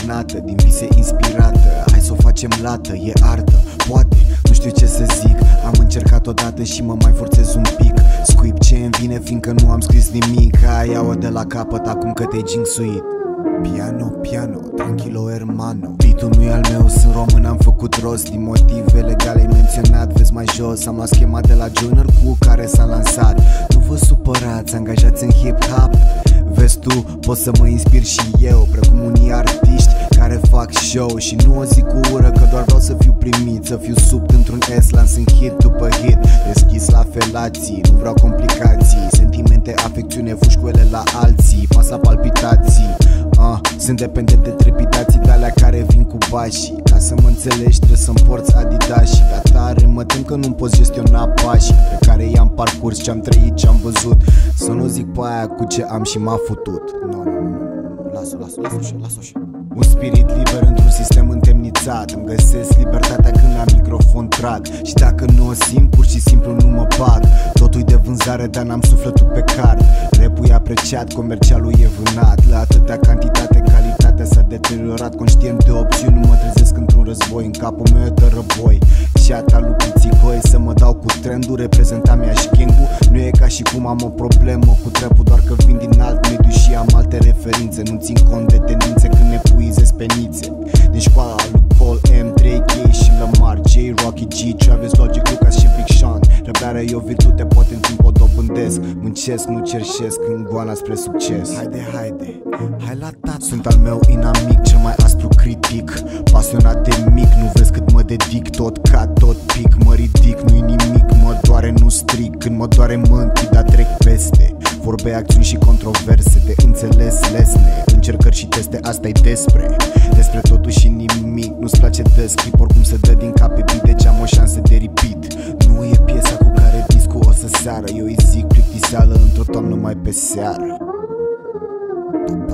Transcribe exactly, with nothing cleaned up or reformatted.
desenată, din vise inspirată. Hai să o facem lată, e artă, poate, nu știu ce să zic. Am încercat odată și mă mai forțez un pic. Scuip ce îmi vine fiindcă nu am scris nimic. Hai, ia-o de la capăt acum că te-ai jinxuit. Piano, piano, tranquilo hermano. Beat-ul nu e al meu, sunt român, am făcut rost. Din motive legale ai menționat, vezi mai jos. Am luat schema de la Junior cu care s-a lansat. Nu vă supărați, angajați în hip-hop. Vezi tu, pot să mă inspir și eu, precum unii artiști care fac show. Și nu o zic cu ură, că doar vreau să fiu primit, să fiu sub într-un S, lansând hit după hit. Deschis la felații, nu vreau complicații. Sentimente, afecțiune, fușcuele la alții. Pasa palpitații. Uh, sunt dependent de trepidații de alea care vin cu bașii. Ca să mă înțelegi trebuie să-mi porți Adidas. Și ca tare mă tem că nu-mi poți gestiona pașii pe care i-am parcurs, ce-am trăit, ce-am văzut. Să nu zic pe aia cu ce am și m-a futut. Nu, nu, nu, nu, lasă-o, lasă-o, lasă-o și, lasă-o și. Un spirit liber într-un sistem întemnițat. Îmi găsesc libertatea când la microfon trag. Și dacă nu o simt, pur și simplu nu mă bag. Totul-i de vânzare, dar n-am sufletul pe card. Rap-ul e apreciat, comercialul e vânat. La atâtea cantitate, calitatea s-a deteriorat. Conștient de opțiuni, nu mă trezesc într-un război. În capul meu e tărăboi. Ceata lui Pițigoi, să mă dau cu trendul. Reprezenta mea și gang-ul. Nu e ca și cum am o problemă cu trap-ul, doar că vin din alt mediu și am alte referințe. Nu țin cont de tendințe când ne puizez pe nițe. Din școala lui Cole M, trei K și Lamar, J, Rocky G, Travis, Logic, Lucas și Big Sean. Răbdarea e o virtute, poate în timp o dobândesc. Muncesc, nu cerșesc, în goana spre succes. Haide, haide, hai la tata. Sunt al meu inamic, cel mai aspru critic. Pasionat de mic, nu vezi cât mă dedic. Tot ca tot pic, mă ridic, nu-i nimic. Mă doare, nu stric, când mă doare mă închid, dar trec peste. Vorbe, acțiuni și controverse, de înțeles lesne. Încercări și teste, asta-i despre Despre totul și nimic, nu-ți place de script. Oricum se dă din cap pe beat, deci am o șansă de repeat. Nu e piesa cu care discul o să seară. Eu îi zic plictiseală într-o toamnă mai pe seară.